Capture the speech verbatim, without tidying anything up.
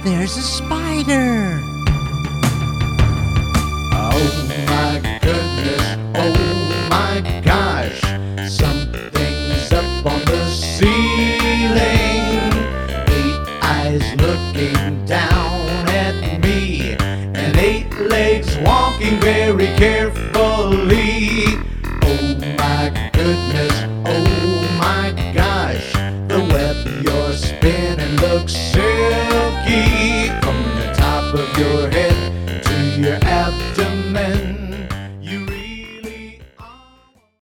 there's a spider. Oh my goodness, oh my gosh, something's up on the ceiling. Eight eyes looking down at me, and eight legs walking very carefully. Oh my goodness, oh my gosh, the web you're spinning looks silly.